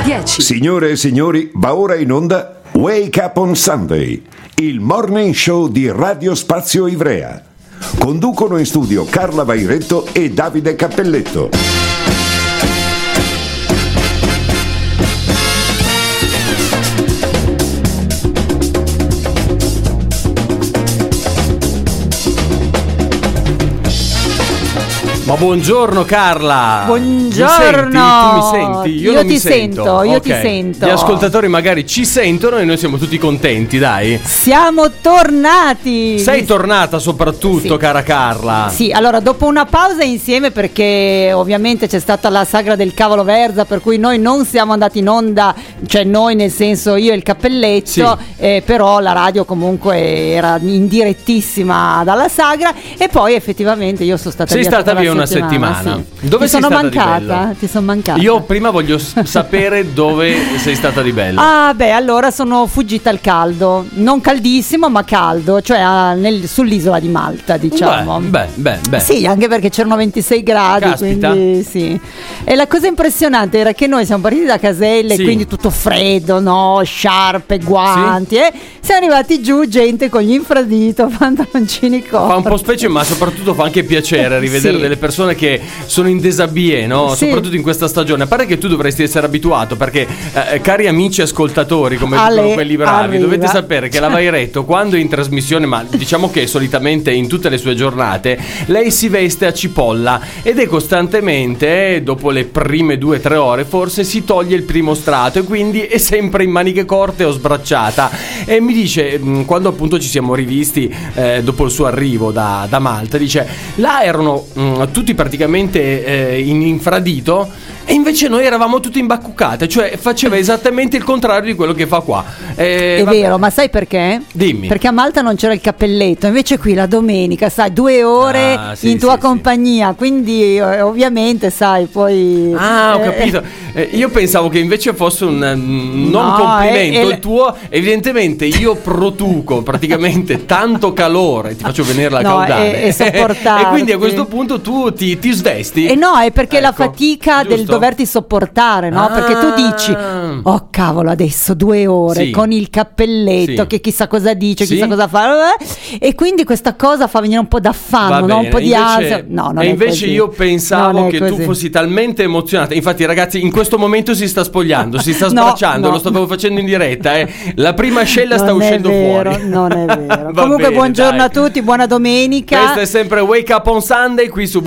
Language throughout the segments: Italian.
10. Signore e signori, va ora in onda Wake Up on Sunday, il morning show di Radio Spazio Ivrea. Conducono in studio Carla Vairetto e Davide Cappelletto. Ma buongiorno Carla. Buongiorno. Tu mi senti? Io non ti mi sento. Io ti Ok. sento. Gli ascoltatori magari ci sentono e noi siamo tutti contenti, dai. Siamo tornati. Sei tornata soprattutto, Sì. cara Carla. Sì, allora dopo una pausa insieme, perché ovviamente c'è stata la sagra del cavolo Verza, per cui noi non siamo andati in onda, cioè noi nel senso io e il Cappelletto, però la radio comunque era in direttissima dalla sagra, e poi effettivamente io sono stata Sei via stata tutta la via una settimana, settimana. sì. Dove Ti sei sono stata di mancata? bello? Ti sono mancata. Io prima voglio sapere dove sei stata di bello. Ah, beh, allora sono fuggita al caldo, non caldissimo ma caldo, cioè sull'isola di Malta, diciamo. Beh. Sì, anche perché c'erano 26 gradi. Caspita. Quindi sì. E la cosa impressionante era che noi siamo partiti da Caselle, Sì. quindi tutto freddo, no? Sciarpe, guanti, siamo arrivati giù, gente con gli infradito, pantaloncini corti. Fa un po' specie, ma soprattutto fa anche piacere rivedere Sì. delle persone che sono in desabillé, no? Sì. Soprattutto in questa stagione. A parte che tu dovresti essere abituato, perché cari amici ascoltatori, come dicono quelli bravi, arriva. dovete sapere che la Vairetto, quando è in trasmissione, ma diciamo che solitamente in tutte le sue giornate, lei si veste a cipolla ed è costantemente, dopo le prime 2-3 ore forse, si toglie il primo strato e quindi è sempre in maniche corte o sbracciata. E mi dice, quando appunto ci siamo rivisti dopo il suo arrivo da Malta, dice, là erano tutti praticamente in infradito e invece noi eravamo tutti imbacuccate, cioè faceva esattamente il contrario di quello che fa qua. È vero, ma sai perché? Dimmi. Perché a Malta non c'era il Cappelletto, invece qui la domenica, sai, 2 ore in tua compagnia, quindi ovviamente, sai, poi... Ah, ho capito. Io pensavo che invece fosse un non complimento il tuo. Evidentemente io produco praticamente tanto calore, ti faccio venire la caudale. È sopportarti. E quindi a questo punto tu ti svesti. E no, è perché la Ecco, fatica del giusto? doverti sopportare, no? Perché tu dici, oh cavolo, adesso 2 ore Sì. con il cappelletto, Sì. che chissà cosa dice, Sì. chissà cosa fa, e quindi questa cosa fa venire un po' d'affanno, Va no? bene. Un po' di ansia. No, non e è invece così. io Non pensavo è che così. tu fossi talmente emozionata. Infatti, ragazzi, in questo momento si sta spogliando, si sta No, sbracciando, no. lo stavo facendo in diretta. La prima ascella sta Non è uscendo vero, fuori. non è vero. Va Comunque bene, buongiorno dai. a tutti, buona domenica. Questo è sempre Wake Up on Sunday qui su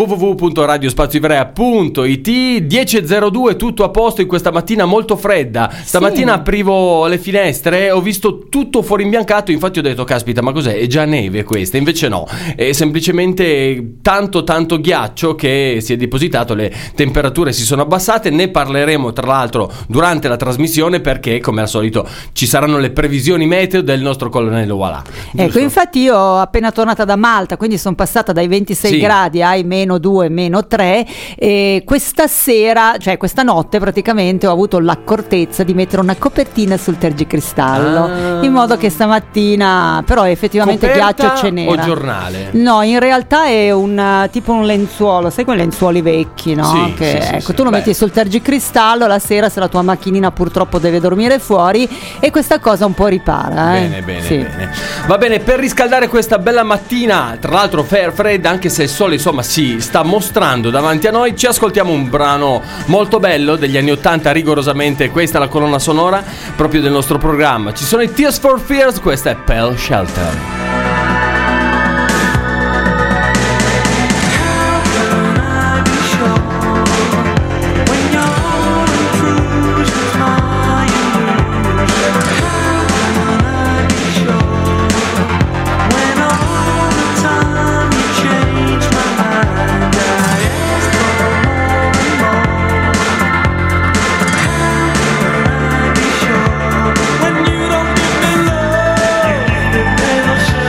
www.radiospazioivrea.it. 10.02, tutto a posto in questa mattina molto fredda. Stamattina aprivo le finestre, ho visto tutto fuori imbiancato, infatti ho detto caspita, ma cos'è? È già neve questa? Invece no, è semplicemente tanto ghiaccio che si è depositato, le temperature si sono abbassate. Ne parleremo tra l'altro durante la trasmissione, perché come al solito ci saranno le previsioni meteo del nostro colonnello Walà. Ecco, infatti io ho appena tornata da Malta, quindi sono passata dai 26 Sì. gradi ai -2, -3, e questa sera, cioè questa notte praticamente ho avuto l'accortezza di mettere una copertina sul tergicristallo, in modo che stamattina, però effettivamente Coperta ghiaccio ce n'era. o giornale? No, in realtà è tipo un lenzuolo, sai quei lenzuoli vecchi, no? Sì, Che, sì, ecco, sì. tu lo Beh. metti sul tergicristallo la sera, se la tua macchinina purtroppo deve dormire fuori, e questa cosa un po' ripara. Bene. Sì. Va bene, per riscaldare questa bella mattina, tra l'altro fredda, anche se il sole insomma si sta mostrando davanti a noi, ci ascoltiamo un brano molto bello degli anni 80, rigorosamente questa è la colonna sonora proprio del nostro programma. Ci sono i Tears for Fears, questa è Pale Shelter. When you don't give me love,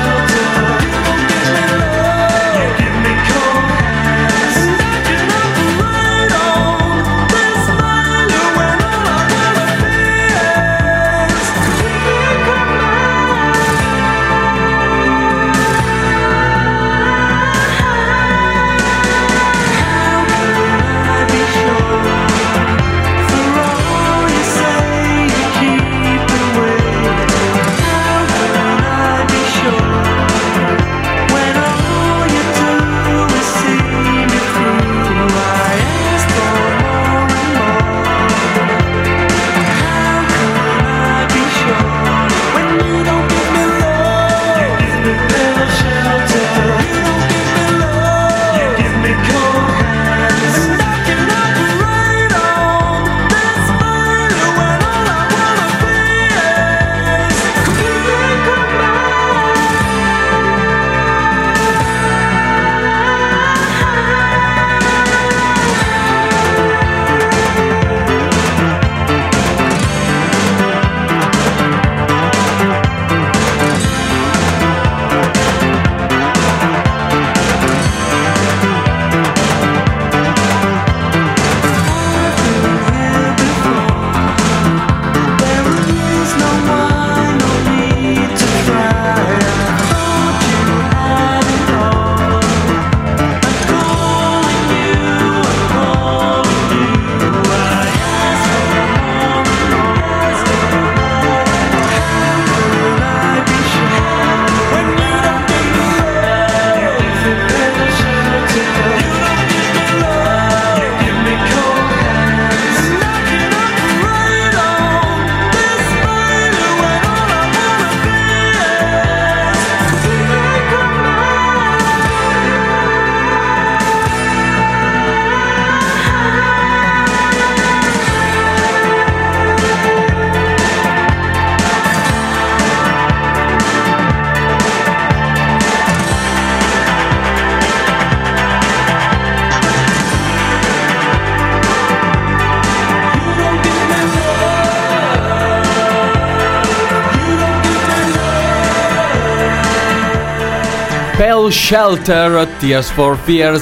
Pale Shelter, Tears for Fears,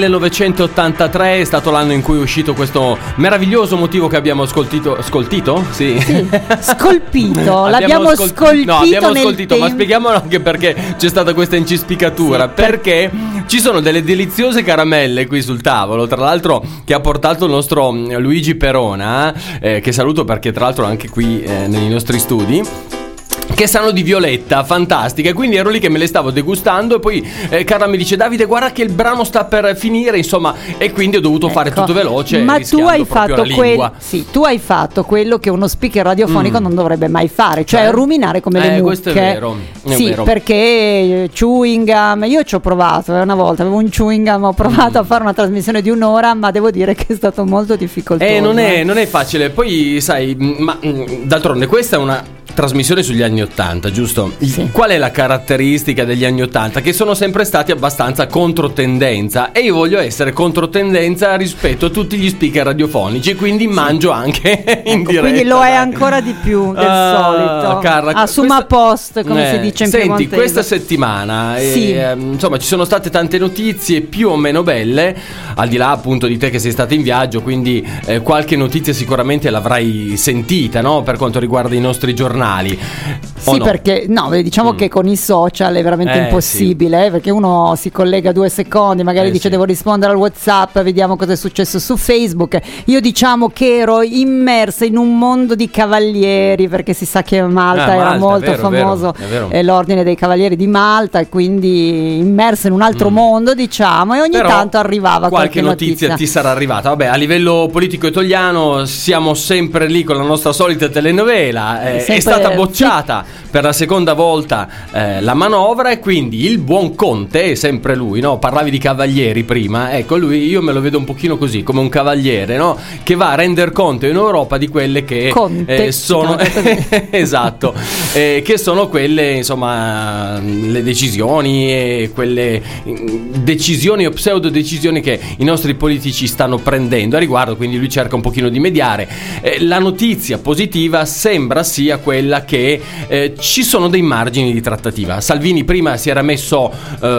1983 è stato l'anno in cui è uscito questo meraviglioso motivo che abbiamo scolpito? Sì. Scolpito, l'abbiamo scolpito. No, abbiamo scolpito, ma spieghiamolo anche perché c'è stata questa incispicatura. Sì, perché ci sono delle deliziose caramelle qui sul tavolo, tra l'altro che ha portato il nostro Luigi Perona, che saluto perché tra l'altro è anche qui nei nostri studi, che sanno di violetta, fantastiche. Quindi ero lì che me le stavo degustando e poi Carla mi dice: Davide, guarda che il brano sta per finire, insomma, e quindi ho dovuto fare tutto veloce. Ma tu hai fatto tu hai fatto quello che uno speaker radiofonico non dovrebbe mai fare, cioè ruminare come le mucche. Questo è vero. Vero. Perché chewing gum, io ci ho provato una volta, avevo un chewing gum, ho provato a fare una trasmissione di un'ora, ma devo dire che è stato molto difficoltoso. Non è facile. Poi sai, ma d'altronde questa è una trasmissione sugli anni 80, giusto? Sì. Qual è la caratteristica degli anni 80? Che sono sempre stati abbastanza controtendenza, e io voglio essere controtendenza rispetto a tutti gli speaker radiofonici, quindi mangio anche in diretta. Quindi lo è ancora di più del solito. Carla, Assuma post, come si dice in piemontese. Senti, questa settimana insomma ci sono state tante notizie più o meno belle, al di là appunto di te che sei stata in viaggio, quindi qualche notizia sicuramente l'avrai sentita, no? Per quanto riguarda i nostri giornali. Sì, no? Perché diciamo che con i social è veramente impossibile, perché uno si collega 2 secondi, magari dice devo rispondere al WhatsApp, vediamo cosa è successo su Facebook. Io diciamo che ero immersa in un mondo di cavalieri, perché si sa che Malta era molto famoso, l'ordine dei cavalieri di Malta, e quindi immersa in un altro mondo, diciamo, e ogni tanto arrivava qualche notizia ti sarà arrivata. Vabbè, a livello politico italiano siamo sempre lì con la nostra solita telenovela, è stata bocciata per la seconda volta la manovra, e quindi il buon Conte è sempre lui, no? Parlavi di cavalieri prima, ecco, lui io me lo vedo un pochino così, come un cavaliere, no? Che va a render conto in Europa di quelle che sono esatto, che sono quelle, insomma, le decisioni e quelle decisioni o pseudo decisioni che i nostri politici stanno prendendo a riguardo, quindi lui cerca un pochino di mediare. La notizia positiva sembra sia quella che ci sono dei margini di trattativa. Salvini prima si era messo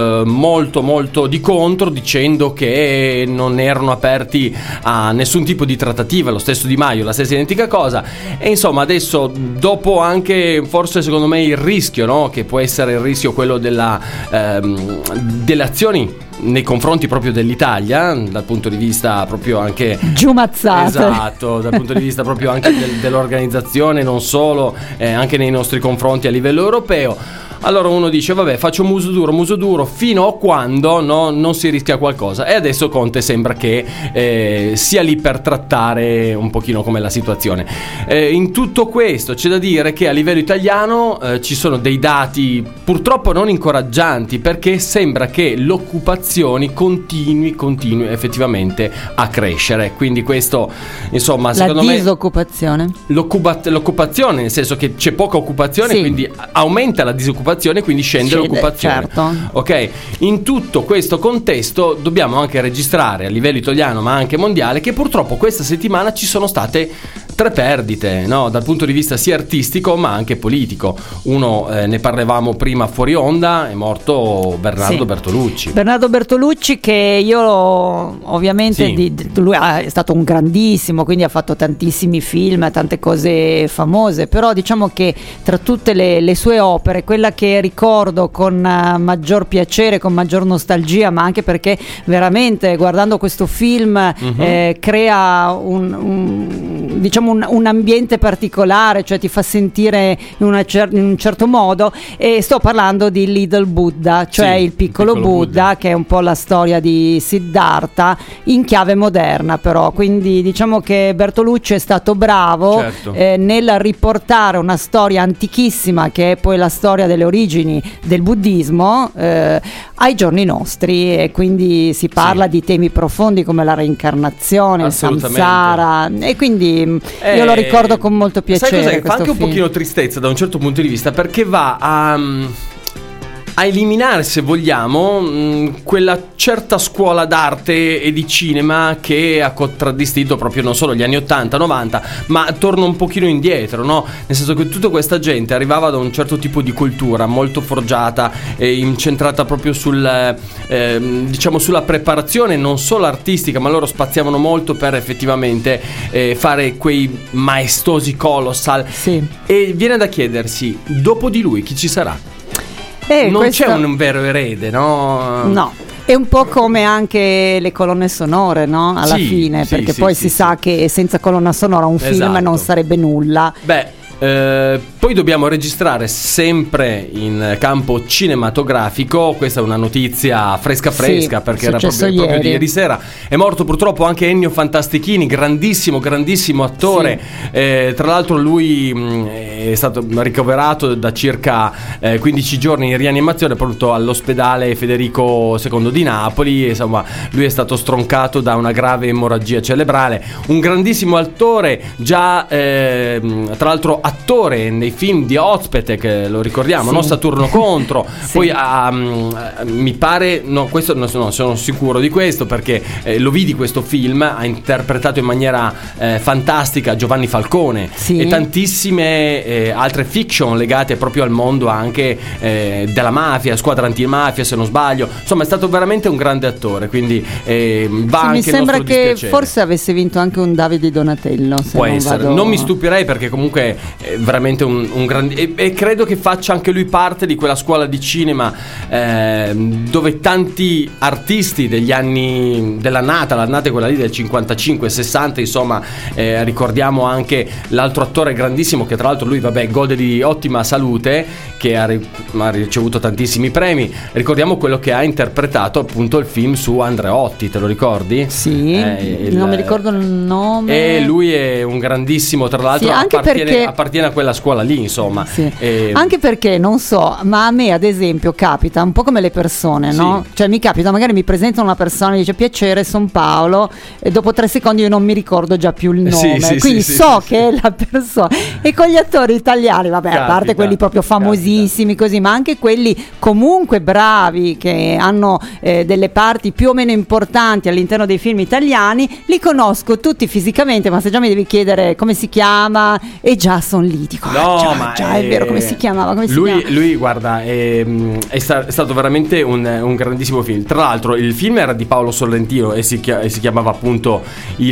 molto di contro, dicendo che non erano aperti a nessun tipo di trattativa, lo stesso Di Maio la stessa identica cosa, e insomma adesso, dopo anche forse secondo me il rischio, no? Che può essere il rischio quello delle azioni nei confronti proprio dell'Italia, dal punto di vista proprio anche giumazzate, esatto, dal punto di vista proprio anche dell'organizzazione, non solo, anche nei nostri confronti a livello europeo. Allora uno dice vabbè, faccio muso duro fino a quando non si rischia qualcosa, e adesso Conte sembra che sia lì per trattare un pochino com'è la situazione. In tutto questo c'è da dire che a livello italiano ci sono dei dati purtroppo non incoraggianti, perché sembra che l'occupazione continui effettivamente a crescere, quindi questo, insomma, secondo me l'occupazione, nel senso che c'è poca occupazione, quindi aumenta la disoccupazione, quindi scende l'occupazione, certo. Ok, in tutto questo contesto dobbiamo anche registrare a livello italiano ma anche mondiale che purtroppo questa settimana ci sono state 3 perdite, no? Dal punto di vista sia artistico ma anche politico. Uno, ne parlavamo prima fuori onda, è morto Bernardo Bertolucci, che io ovviamente lui è stato un grandissimo, quindi ha fatto tantissimi film, tante cose famose, però diciamo che tra tutte le sue opere, quella che ricordo con maggior piacere, con maggior nostalgia, ma anche perché veramente guardando questo film crea un ambiente particolare, cioè ti fa sentire in un certo modo, e sto parlando di Little Buddha, cioè il piccolo Buddha, che è un po' la storia di Siddhartha in chiave moderna, però quindi diciamo che Bertolucci è stato bravo nel riportare una storia antichissima, che è poi la storia delle origini del buddismo, ai giorni nostri, e quindi si parla di temi profondi come la reincarnazione, il samsara, e quindi io lo ricordo con molto piacere. Sai cos'è? Fa anche un pochino tristezza da un certo punto di vista, perché va a a eliminare, se vogliamo, quella certa scuola d'arte e di cinema che ha contraddistinto proprio non solo gli anni 80-90, ma torna un pochino indietro, no? Nel senso che tutta questa gente arrivava da un certo tipo di cultura molto forgiata e incentrata proprio diciamo sulla preparazione non solo artistica, ma loro spaziavano molto per effettivamente fare quei maestosi colossal. Sì. E viene da chiedersi, dopo di lui chi ci sarà? Non c'è un vero erede, no? No. È un po' come anche le colonne sonore, no? Alla fine, perché poi si sa che senza colonna sonora un film non sarebbe nulla. Beh, poi dobbiamo registrare sempre in campo cinematografico. Questa è una notizia fresca perché era proprio di ieri sera. È morto purtroppo anche Ennio Fantastichini, grandissimo attore. Tra l'altro lui è stato ricoverato da circa 15 giorni in rianimazione proprio all'ospedale Federico II di Napoli. Insomma, lui è stato stroncato da una grave emorragia cerebrale. Un grandissimo attore, già tra l'altro attore nei film di Ozpetek, lo ricordiamo, no? Saturno contro. Poi mi pare, no, questo non sono sicuro di questo perché lo vidi questo film, ha interpretato in maniera fantastica Giovanni Falcone e tantissime altre fiction legate proprio al mondo anche della mafia, Squadra antimafia se non sbaglio. Insomma, è stato veramente un grande attore, quindi va anche mi sembra il nostro che dispiacere. Forse avesse vinto anche un Davide Donatello, se può non essere, non mi stupirei perché comunque è veramente un grande, e credo che faccia anche lui parte di quella scuola di cinema dove tanti artisti degli anni l'annata è quella lì del 55-60, insomma, ricordiamo anche l'altro attore grandissimo che tra l'altro lui gode di ottima salute, che ha ricevuto tantissimi premi. Ricordiamo quello che ha interpretato appunto il film su Andreotti, te lo ricordi? Sì, non mi ricordo il nome. E lui è un grandissimo, tra l'altro appartiene a quella scuola lì, insomma. Anche perché non so, ma a me ad esempio capita un po' come le persone, no? Cioè mi capita, magari mi presentano una persona e dice piacere, sono Paolo, e dopo 3 secondi io non mi ricordo già più il nome, quindi so che è la persona. E con gli attori italiani, a parte quelli proprio famosissimi così, ma anche quelli comunque bravi che hanno delle parti più o meno importanti all'interno dei film italiani, li conosco tutti fisicamente, ma se già mi devi chiedere come si chiama e già sono lì, dico già è vero, come si chiamava, lui guarda, è stato veramente un grandissimo film. Tra l'altro il film era di Paolo Sorrentino e si chiamava appunto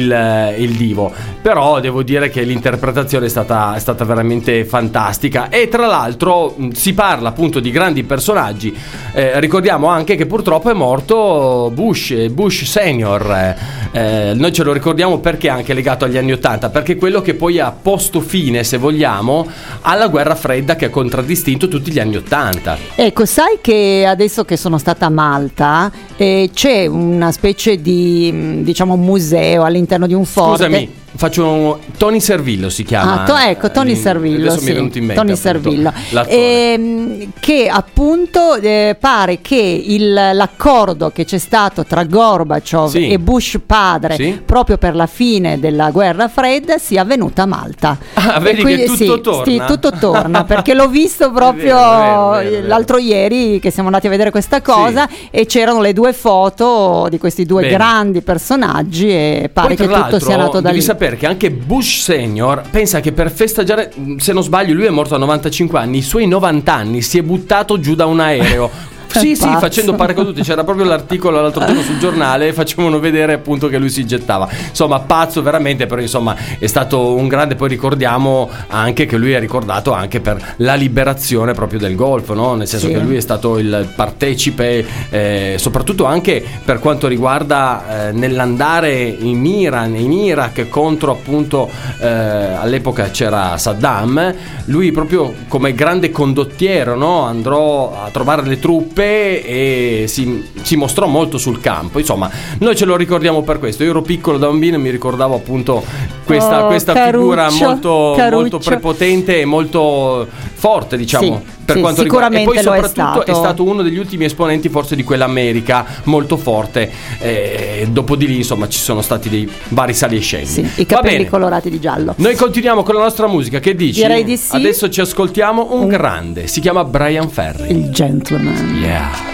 il Divo, però devo dire che l'interpretazione è stata veramente fantastica. E tra l'altro si parla appunto di grandi personaggi. Ricordiamo anche che purtroppo è morto Bush Senior. Noi ce lo ricordiamo perché è anche legato agli anni 80, perché è quello che poi ha posto fine, se vogliamo, alla guerra fredda che ha contraddistinto tutti gli anni 80. Ecco, sai che adesso che sono stata a Malta c'è una specie di, diciamo, museo all'interno di un forte. Scusami, faccio Tony Servillo si chiama. Tony Servillo. Adesso mi è venuto in mente, Tony Servillo. L'attore. Che appunto pare che l'accordo che c'è stato tra Gorbaciov e Bush padre proprio per la fine della guerra fredda sia avvenuta a Malta. Vedi quindi, che tutto torna? Sì, tutto torna, perché l'ho visto proprio vero. L'altro ieri che siamo andati a vedere questa cosa e c'erano le 2 foto di questi 2 grandi personaggi e pare che tutto sia nato da lì. Devi sapere che anche Bush Senior pensa che per festeggiare, se non sbaglio lui è morto a 95 anni, i suoi 90 anni si è buttato giù da un aereo. Sì, facendo paracadute. C'era proprio l'articolo l'altro giorno sul giornale, facevano vedere appunto che lui si gettava. Insomma, pazzo veramente, però insomma è stato un grande. Poi ricordiamo anche che lui è ricordato anche per la liberazione proprio del Golfo, no? Nel senso che lui è stato il partecipe soprattutto anche per quanto riguarda nell'andare in Iraq contro appunto all'epoca c'era Saddam. Lui proprio come grande condottiero, no? Andrò a trovare le truppe truppe e si mostrò molto sul campo. Insomma, noi ce lo ricordiamo per questo. Io ero piccolo da bambino e mi ricordavo appunto questa figura molto prepotente e molto forte, diciamo. Sì. Per quanto riguarda, e poi soprattutto è stato uno degli ultimi esponenti forse di quell'America molto forte. Dopo di lì, insomma, ci sono stati dei vari sali e scendi. Sì, i capelli colorati di giallo. Noi continuiamo con la nostra musica, che dici? Direi di sì. Adesso ci ascoltiamo un grande, si chiama Bryan Ferry. Il gentleman. Yeah.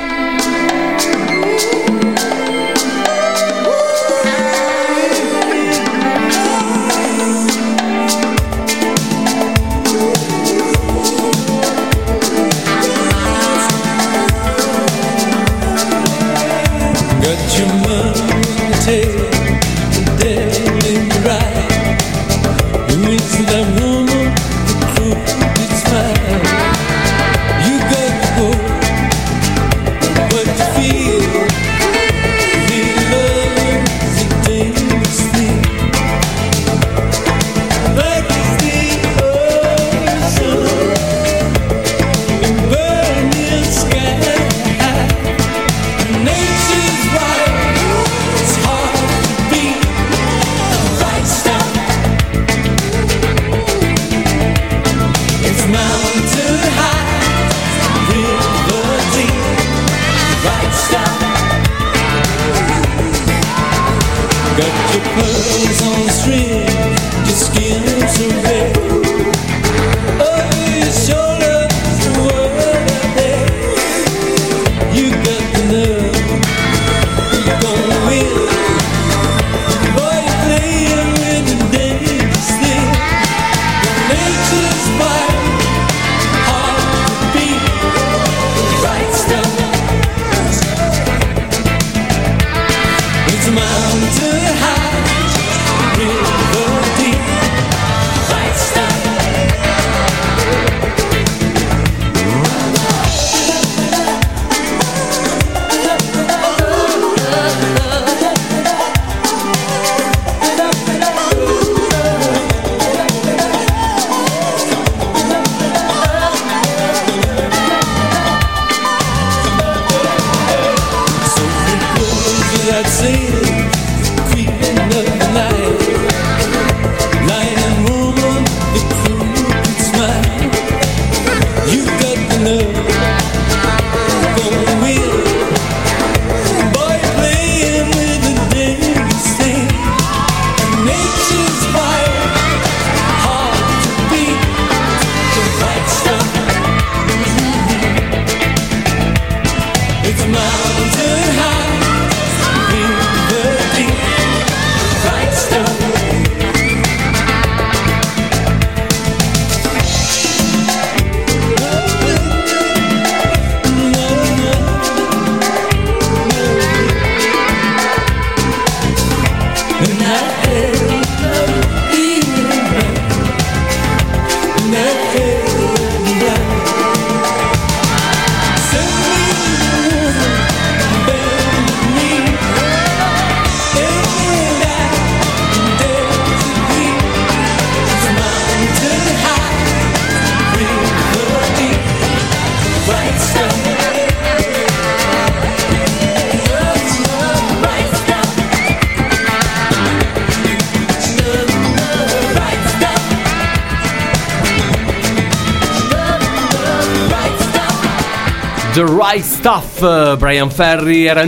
The Right Stuff, Bryan Ferry. Era il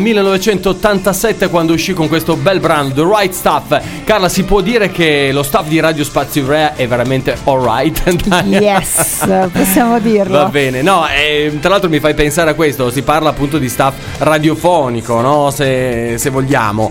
1987 quando uscì con questo bel brano, The Right Stuff. Carla, si può dire che lo staff di Radio Spazio Ivrea è veramente alright? Yes, possiamo dirlo. Va bene, no, tra l'altro mi fai pensare a questo, si parla appunto di staff radiofonico, no? Se vogliamo.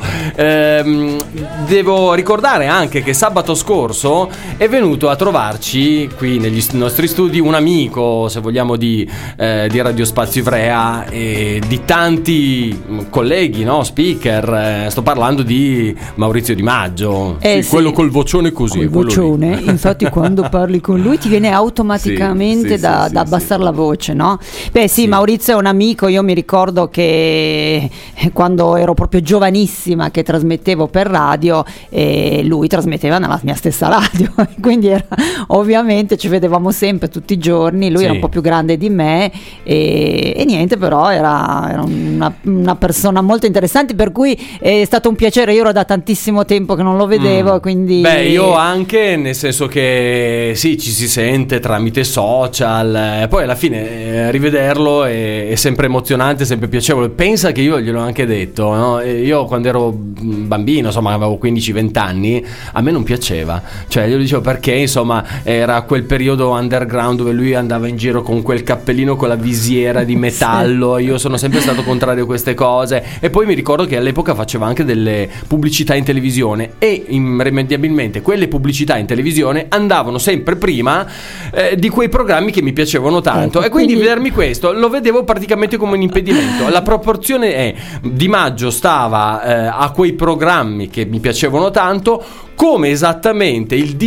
Devo ricordare anche che sabato scorso è venuto a trovarci qui negli nostri studi un amico, se vogliamo, di Radio Spazio Ivrea e di tanti colleghi, no? Speaker. Sto parlando di Maurizio Di Maggio, sì, quello col vocione così. Col vocione, infatti quando parli con lui ti viene automaticamente da abbassare la voce, no? Beh sì, Maurizio è un amico. Io mi ricordo che quando ero proprio giovanissima che trasmettevo per radio, lui trasmetteva nella mia stessa radio, quindi ovviamente ci vedevamo sempre tutti i giorni. Lui era un po' più grande di me e e niente, però era una persona molto interessante, per cui è stato un piacere. Io ero da tantissimo tempo che non lo vedevo, quindi io anche, nel senso che sì, ci si sente tramite social, poi alla fine rivederlo è sempre emozionante, sempre piacevole. Pensa che io gliel'ho anche detto, no? Io quando ero bambino, insomma avevo 15-20 anni, a me non piaceva, cioè io dicevo perché, insomma era quel periodo underground dove lui andava in giro con quel cappellino con la visiera di metallo. Io sono sempre stato contrario a queste cose, e poi mi ricordo che all'epoca faceva anche delle pubblicità in televisione, e irrimediabilmente quelle pubblicità in televisione andavano sempre prima di quei programmi che mi piacevano tanto, e quindi vedermi questo lo vedevo praticamente come un impedimento. La proporzione è: Di Maggio stava a quei programmi che mi piacevano tanto, come esattamente il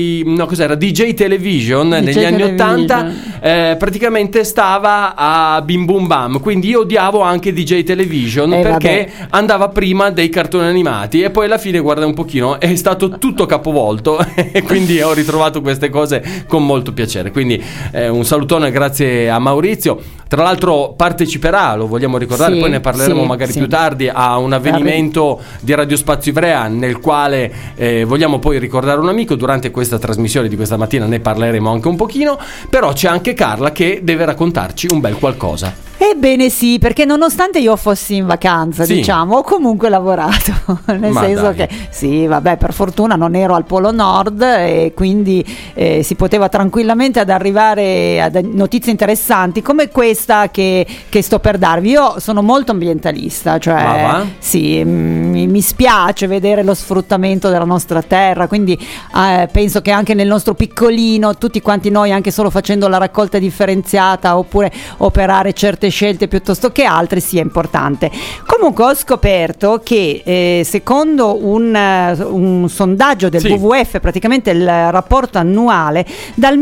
DJ Television negli anni 80 praticamente stava a Bim Bum Bam, quindi io odiavo anche DJ Television perché andava prima dei cartoni animati, e poi alla fine, guarda un pochino, è stato tutto capovolto e quindi ho ritrovato queste cose con molto piacere. Quindi un salutone, grazie a Maurizio. Tra l'altro parteciperà, lo vogliamo ricordare, poi ne parleremo magari più tardi, a un avvenimento di Radio Spazio Ivrea, nel quale vogliamo poi ricordare un amico. Durante questa trasmissione di questa mattina ne parleremo anche un pochino, però c'è anche Carla che deve raccontarci un bel qualcosa. Ebbene sì, perché nonostante io fossi in vacanza, diciamo, ho comunque lavorato, nel senso che per fortuna non ero al Polo Nord, e quindi si poteva tranquillamente ad arrivare a notizie interessanti come questa che sto per darvi. Io sono molto ambientalista, cioè mi spiace vedere lo sfruttamento della nostra terra, quindi penso che anche nel nostro piccolino, tutti quanti noi, anche solo facendo la raccolta differenziata oppure operare certe scelte piuttosto che altre, sia importante. Comunque ho scoperto che secondo un sondaggio del WWF, praticamente il rapporto annuale, dal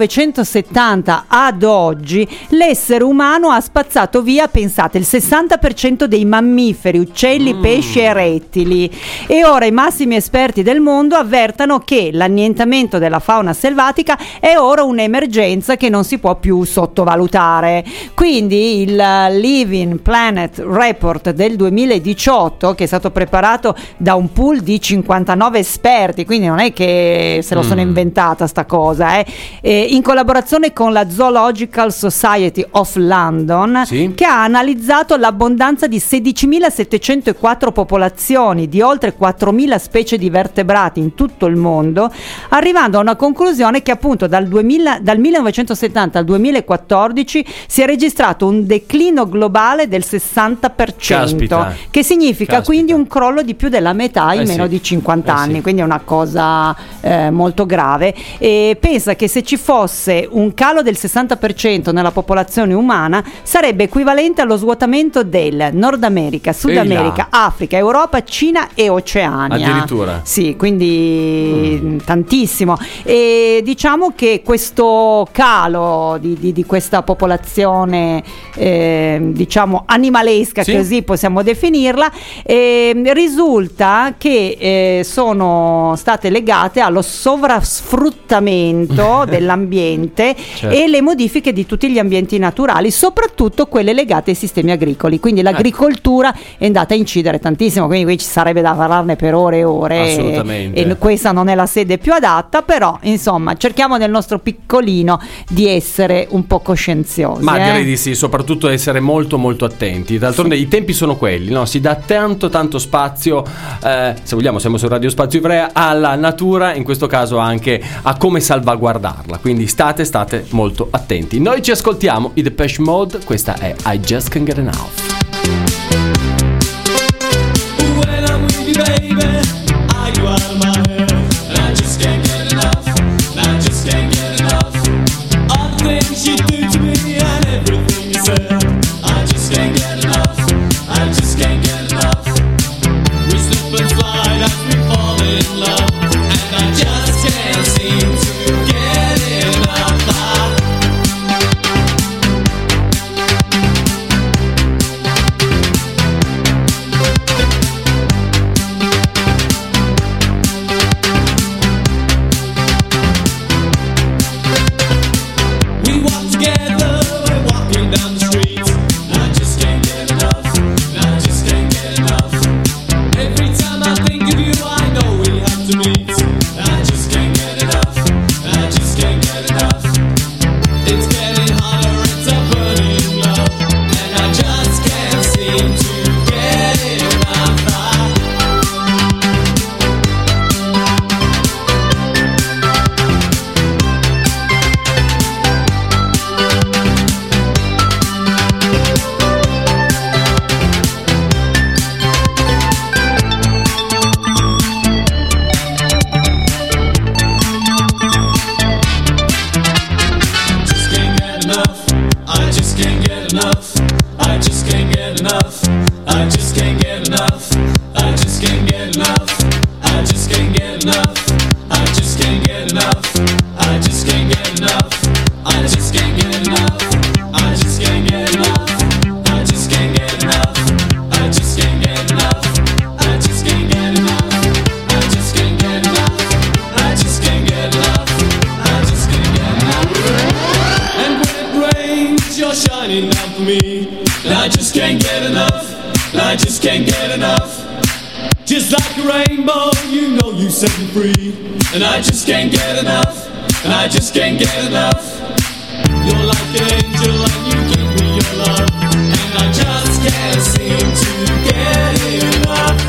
1970 ad oggi l'essere umano ha spazzato via, pensate, il 60% dei mammiferi, uccelli, pesci e rettili, e ora i massimi esperti del mondo avvertano che l'annientamento della fauna selvatica è ora un'emergenza che non si può più sottovalutare. Quindi il Living Planet Report del 2018, che è stato preparato da un pool di 59 esperti, quindi non è che se lo sono inventata sta cosa, in collaborazione con la Zoological Society of London, che ha analizzato l'abbondanza di 16.704 popolazioni di oltre 4.000 specie di vertebrati in tutto il mondo, arrivando a una conclusione che appunto dal 1970 al 2014 si è registrato un declino globale del 60%, che significa quindi un crollo di più della metà in meno di 50 anni, quindi è una cosa molto grave. E pensa che se ci fosse un calo del 60% nella popolazione umana, sarebbe equivalente allo svuotamento del Nord America, Sud America, Africa, Europa, Cina e Oceania. Addirittura. Sì, quindi tantissimo. E diciamo che questo calo di questa popolazione diciamo animalesca, così possiamo definirla, risulta che sono state legate allo sovrasfruttamento dell'ambiente e le modifiche di tutti gli ambienti naturali, soprattutto quelle legate ai sistemi agricoli. Quindi l'agricoltura è andata a incidere tantissimo, quindi qui ci sarebbe da parlarne per ore e ore. Assolutamente. E questa non è la sede più adatta, però insomma cerchiamo nel nostro piccolino di essere un po' coscienziosi. Ma direi di sì, soprattutto essere molto molto attenti. D'altronde i tempi sono quelli, no? Si dà tanto spazio, se vogliamo siamo su Radio Spazio Ivrea, alla natura, in questo caso anche a come salvaguardarla, quindi state molto attenti. Noi ci ascoltiamo i Depeche Mode, questa è I Just Can't Get Enough. When I'm with you, baby, I go out of my head, and I just can't get enough, and I just can't get enough. All the things you do to me and everything you said, I just can't get enough, I just can't get enough. We slip and slide as we fall in love, and I just can't seem to get enough. not enough for me, and I just can't get enough, and I just can't get enough. Just like a rainbow, you know you set me free, and I just can't get enough, and I just can't get enough. You're like an angel and you give me your love, and I just can't seem to get enough.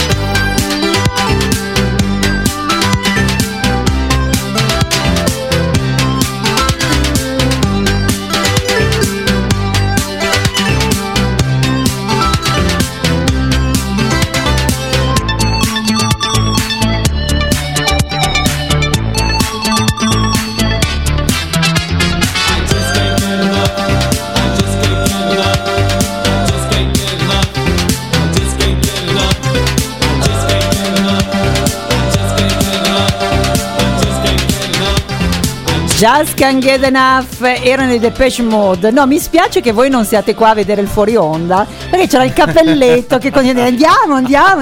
Just Can't Get Enough erano i Depeche Mode. No, mi spiace che voi non siate qua a vedere il fuori onda, perché c'era il cappelletto che andiamo.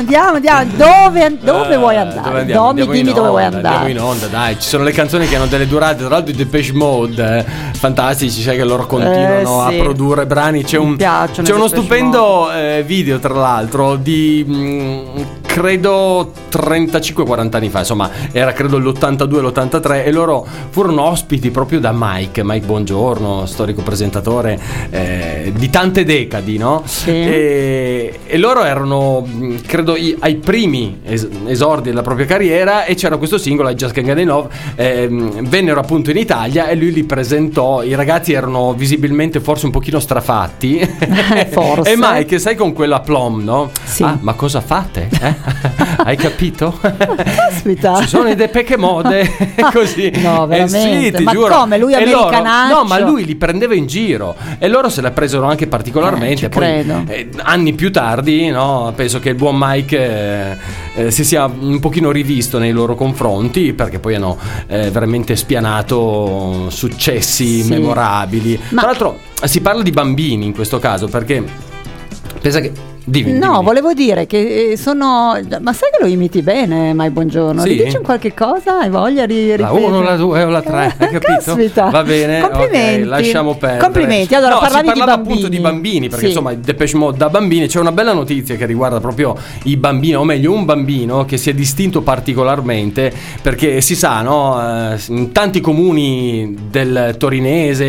Dove vuoi andare? Dimmi dove vuoi andare. Andiamo in onda, dai. Ci sono le canzoni che hanno delle durate, tra l'altro i Depeche Mode fantastici, sai che loro continuano a produrre brani. C'è uno stupendo video, tra l'altro, di credo 35-40 anni fa, insomma era credo l'82, l'83, e loro furono ospiti proprio da Mike Buongiorno, storico presentatore di tante decadi, no? Sì. E loro erano credo ai primi esordi della propria carriera, e c'era questo singolo, I Just Can't Get Enough, vennero appunto in Italia e lui li presentò. I ragazzi erano visibilmente forse un pochino strafatti forse. E Mike, sai, con quella aplomb, no? Sì. Ah, ma cosa fate? Hai capito? Caspita. Ci sono i Depeche Mode così. No, veramente. Sì, ma giuro. come? Lui americanaccio? No, ma lui li prendeva in giro e loro se la presero anche particolarmente. Poi, anni più tardi, no, penso che il buon Mike si sia un pochino rivisto nei loro confronti, perché poi hanno veramente spianato successi memorabili. Tra l'altro si parla di bambini in questo caso, perché pensa che dimmi. Volevo dire che sono. Ma sai che lo imiti bene, Mai Buongiorno? Sì? Dici un qualche cosa? Hai voglia di la 1, la 2 o la 3, hai capito? Caspita. Va bene, complimenti. Okay, lasciamo perdere. Complimenti. Allora, parlavi di bambini. Appunto di bambini, perché insomma Depeche Mode da bambini. C'è una bella notizia che riguarda proprio i bambini, o meglio un bambino che si è distinto particolarmente, perché si sa, no, in tanti comuni del torinese,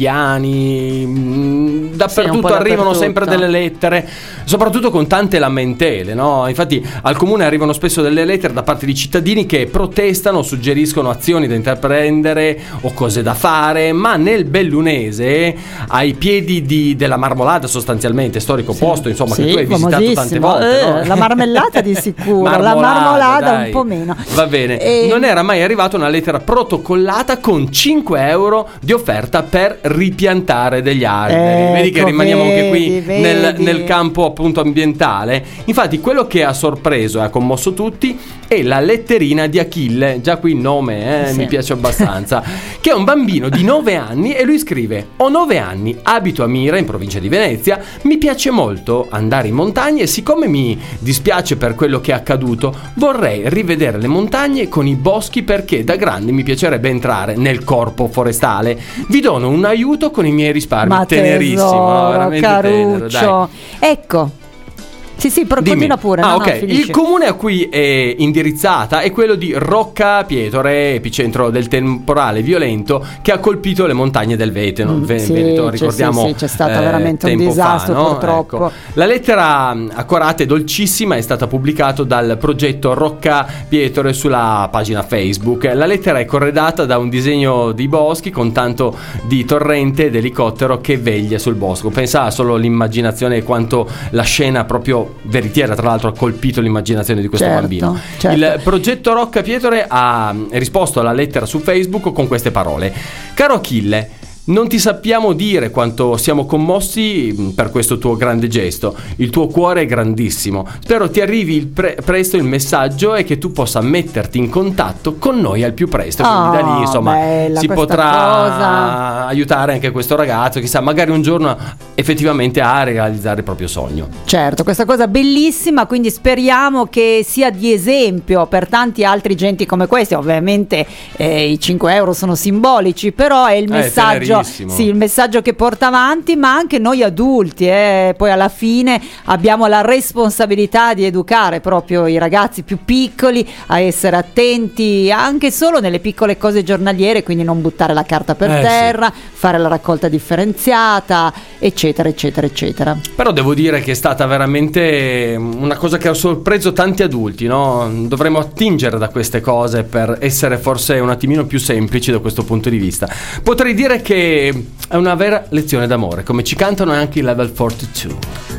italiani, dappertutto arrivano sempre delle lettere, soprattutto con tante lamentele, no? Infatti al comune arrivano spesso delle lettere da parte di cittadini che protestano, suggeriscono azioni da intraprendere o cose da fare, ma nel bellunese, ai piedi della Marmolada, sostanzialmente storico posto, insomma, che tu hai visitato tante volte, no? La marmellata di sicuro, la marmolada dai, un po' meno. Va bene. Non era mai arrivata una lettera protocollata con 5 euro di offerta per ripiantare degli alberi. Vedi che rimaniamo anche qui nel campo appunto ambientale. Infatti quello che ha sorpreso e ha commosso tutti è la letterina di Achille, già qui il nome mi piace abbastanza, che è un bambino di 9 anni e lui scrive: ho 9 anni, abito a Mira in provincia di Venezia, mi piace molto andare in montagna e siccome mi dispiace per quello che è accaduto vorrei rivedere le montagne con i boschi, perché da grande mi piacerebbe entrare nel corpo forestale, vi dono un aiuto con i miei risparmi. Ma tenerissimo, veramente tenero, dai. Ecco. Sì, continua pure. Ok. Il comune a cui è indirizzata è quello di Rocca Pietore, epicentro del temporale violento che ha colpito le montagne del Veneto, ricordiamo. C'è stato veramente un disastro fa, no? Purtroppo. Ecco. La lettera accorata e dolcissima è stata pubblicata dal progetto Rocca Pietore sulla pagina Facebook. La lettera è corredata da un disegno di boschi con tanto di torrente ed elicottero che veglia sul bosco. Pensa solo all'immaginazione quanto la scena proprio veritiera, tra l'altro, ha colpito l'immaginazione di questo bambino. Certo. Il progetto Rocca Pietore ha risposto alla lettera su Facebook con queste parole: caro Achille, non ti sappiamo dire quanto siamo commossi per questo tuo grande gesto. Il tuo cuore è grandissimo. Spero ti arrivi presto il messaggio e che tu possa metterti in contatto con noi al più presto. Quindi da lì, insomma, si potrà aiutare anche questo ragazzo. Chissà, magari un giorno effettivamente a realizzare il proprio sogno. Certo, questa cosa bellissima. Quindi speriamo che sia di esempio per tanti altri genti come questi. Ovviamente i 5 euro sono simbolici, però è il messaggio bellissimo. sì, il messaggio che porta avanti, ma anche noi adulti, poi alla fine abbiamo la responsabilità di educare proprio i ragazzi più piccoli a essere attenti anche solo nelle piccole cose giornaliere, quindi non buttare la carta per terra, fare la raccolta differenziata, eccetera eccetera eccetera. Però devo dire che è stata veramente una cosa che ha sorpreso tanti adulti, no? Dovremmo attingere da queste cose per essere forse un attimino più semplici da questo punto di vista. Potrei dire che è una vera lezione d'amore, come ci cantano anche i Level 42.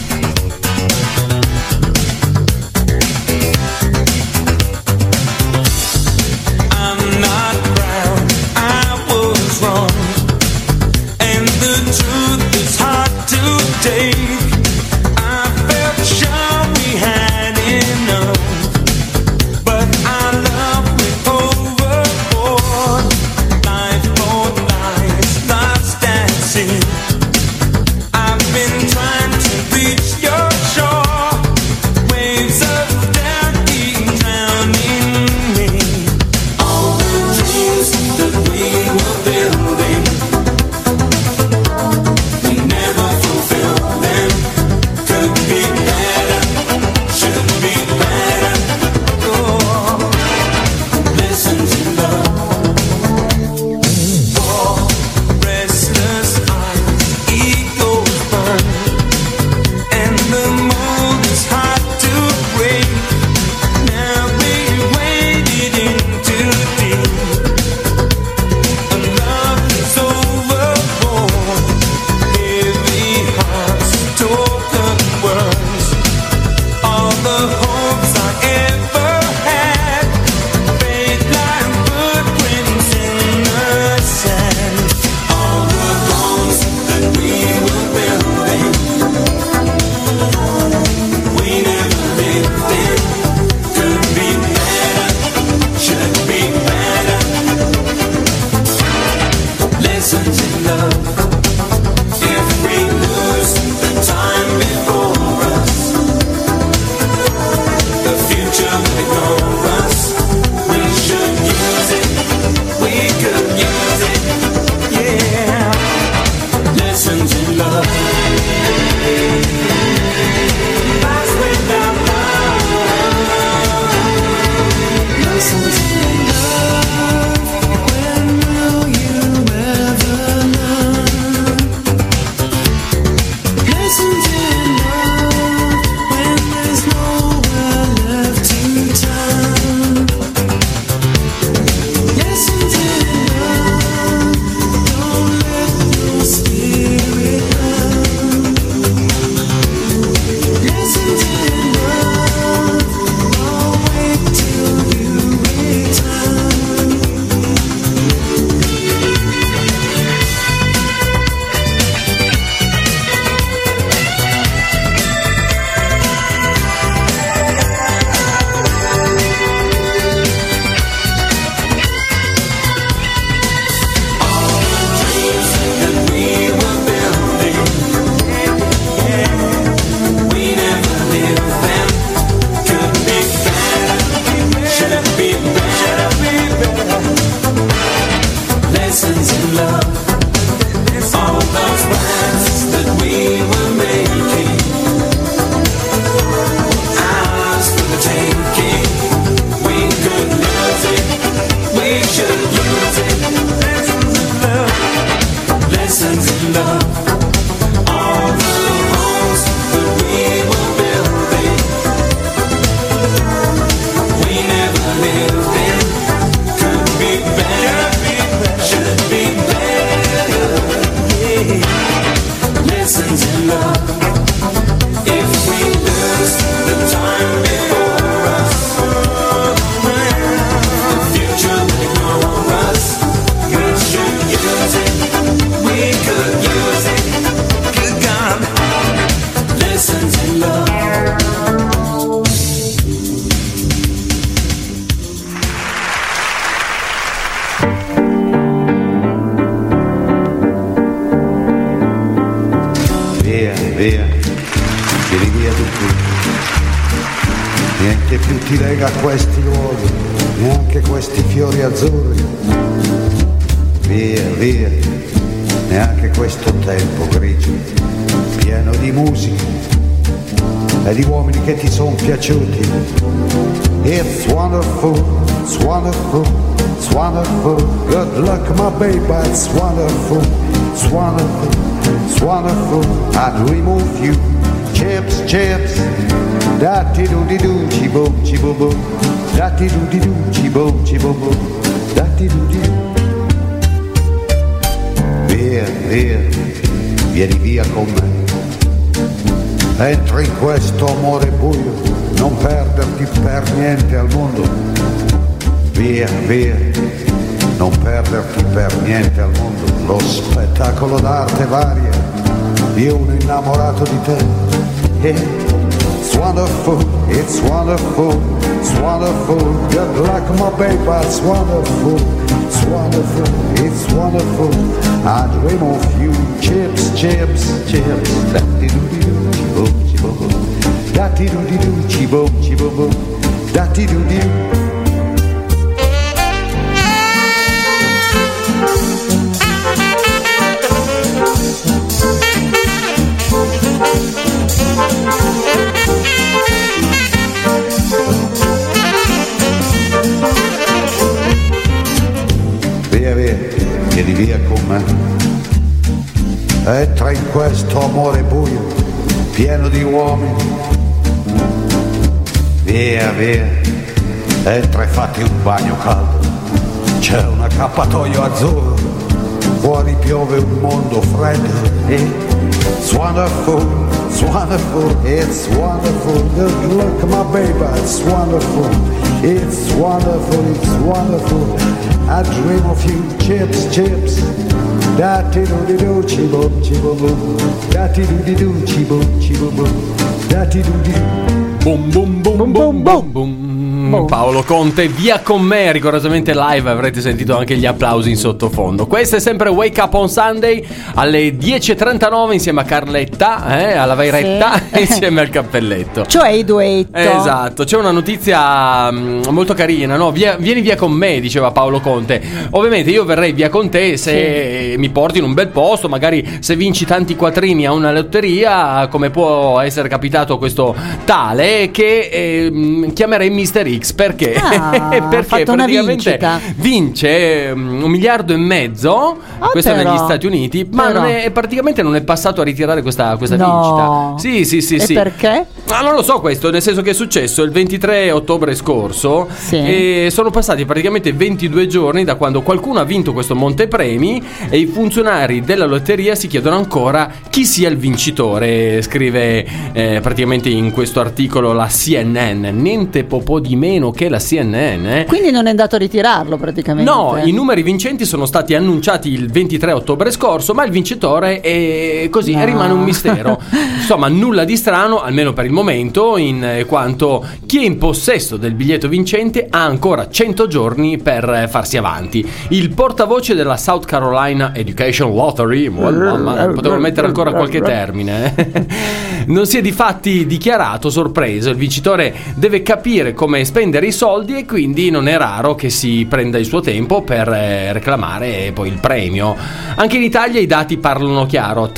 Niente più ti lega a questi luoghi, neanche questi fiori azzurri. Via, via, neanche questo tempo grigio, pieno di musica e di uomini che ti sono piaciuti. It's wonderful, it's wonderful, it's wonderful. Good luck my baby, it's wonderful, it's wonderful, it's wonderful. I dream of you. Chips, chips, da-ti-do-di-do, chi-boom, chi-boom-boom, da-ti-do-di-do, chi-boom, chi-boom-boom, da-ti-do-di-do. Via, via, vieni via con me. Entra in questo amore buio, non perderti per niente al mondo. Via, via, non perderti per niente al mondo. Lo spettacolo d'arte varia di un innamorato di te. It's wonderful, it's wonderful, it's wonderful. Good luck my baby, it's wonderful, it's wonderful, it's wonderful. I dream of you. Chips, chips, chips, da-ti-do-di-do, chi-boom, chi-boom-boom, da-ti-do-di-do, chi-boom, chi-boom-boom, da-ti-do-di-do. Via, via, vieni via con me. Entra in questo amore buio, pieno di uomini. Via, via, entra e fatti un bagno caldo. C'è un accappatoio azzurro, fuori piove un mondo freddo. It's wonderful, it's wonderful, it's wonderful. Good luck my baby, it's wonderful, it's wonderful, it's wonderful. I dream of you. Chips, chips, da-ti-do-di-do, chi-boom, chi-boom-boom, da-ti-do-di-do, chi-boom, chi-boom-boom, da-ti-do-di-do. Boom boom boom boom boom boom. Paolo Conte, via con me, rigorosamente live, avrete sentito anche gli applausi in sottofondo. Questo è sempre Wake Up on Sunday alle 10.39 insieme a Carletta, alla Vairetta, sì. Insieme al Cappelletto. Cioè i duetto. Esatto, c'è una notizia molto carina, no? Vieni via con me, diceva Paolo Conte. Ovviamente io verrei via con te se mi porti in un bel posto, magari se vinci tanti quattrini a una lotteria, come può essere capitato a questo tale che chiamerei Mr. X. Perché? Perché praticamente vince 1,5 miliardi questo però, negli Stati Uniti, ma praticamente non è passato a ritirare questa vincita. Sì. E perché? Ma non lo so questo, nel senso che è successo il 23 ottobre scorso, e sono passati praticamente 22 giorni da quando qualcuno ha vinto questo montepremi e i funzionari della lotteria si chiedono ancora chi sia il vincitore. Scrive praticamente in questo articolo la CNN, niente po' di meno che la CNN. Quindi non è andato a ritirarlo praticamente. No, i numeri vincenti sono stati annunciati il 23 ottobre scorso, ma il vincitore è così, rimane un mistero. Insomma, nulla di strano, almeno per il momento, in quanto chi è in possesso del biglietto vincente ha ancora 100 giorni per farsi avanti. Il portavoce della South Carolina Education Lottery, potevo mettere ancora qualche termine, non si è difatti dichiarato sorpreso. Il vincitore deve capire come spendere i soldi e quindi non è raro che si prenda il suo tempo per reclamare poi il premio. Anche in Italia i dati parlano chiaro: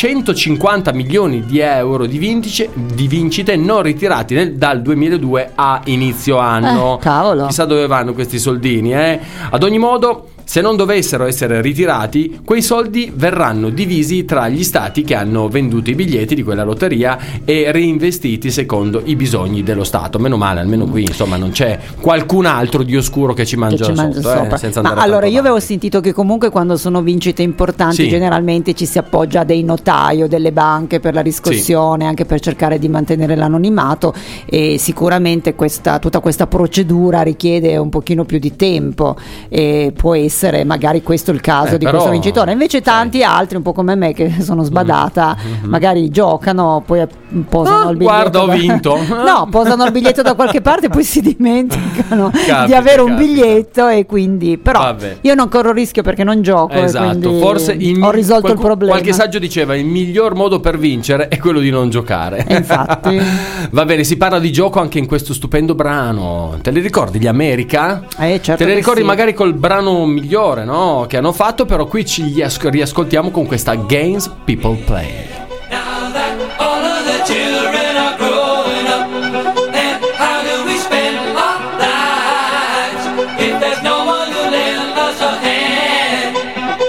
350 milioni di euro di vincite non ritirati dal 2002 a inizio anno. Cavolo. Chissà dove vanno questi soldini, Ad ogni modo, se non dovessero essere ritirati, quei soldi verranno divisi tra gli stati che hanno venduto i biglietti di quella lotteria e reinvestiti secondo i bisogni dello Stato. Meno male, almeno qui insomma non c'è qualcun altro di oscuro che ci mangia sopra. Senza andare allora io avevo sentito che comunque quando sono vincite importanti generalmente ci si appoggia a dei notai o delle banche per la riscossione, anche per cercare di mantenere l'anonimato, e sicuramente tutta questa procedura richiede un pochino più di tempo e può essere magari questo il caso di questo vincitore. Invece tanti altri, un po' come me che sono sbadata, magari giocano, poi posano il biglietto. Guarda, ho vinto. No, posano il biglietto da qualche parte e poi si dimenticano di avere un biglietto, e quindi però io non corro rischio perché non gioco. Esatto, forse ho risolto il problema. Qualche saggio diceva il miglior modo per vincere è quello di non giocare. Infatti. Va bene, si parla di gioco anche in questo stupendo brano. Te li ricordi gli America? Certo. Te li ricordi magari col brano migliore migliore, no? Che hanno fatto, però qui ci riascoltiamo con questa Games People Play. Now that all of the children are growing up, and how do we spend our lives if there's no one to lend us a hand?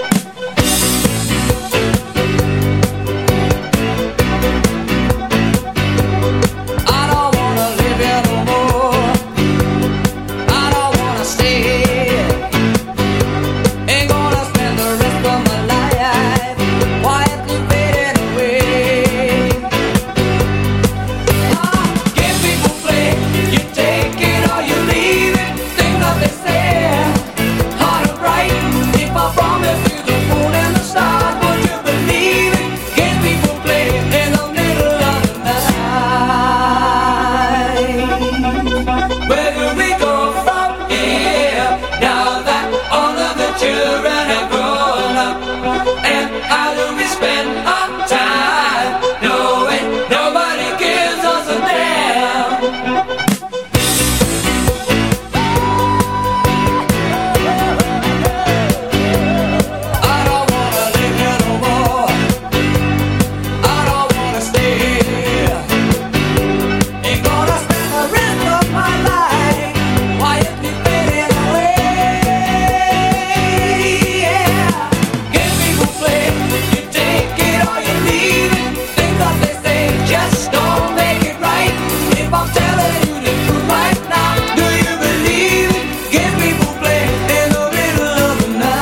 I don't wanna live here no more. I don't wanna stay here. Ain't gonna spend the rest of my life quietly fading away. Give people play, you take it or you leave it. Think that they say, hard or bright. If I promise you the moon and the stars, would you believe it? Give people play in the middle of the night. Where do we go from here? Now that all of the children have grown up, and how do we spend our time knowing nobody gives us a damn? I don't wanna live here no more. I don't wanna stay here. Ain't gonna spend the rest of my life quietly fading away. Yeah. Give people play, you take it or you leave it. Think that they say, just don't make it right. If I'm telling you the truth right now, do you believe it? Give people play in the middle of the night.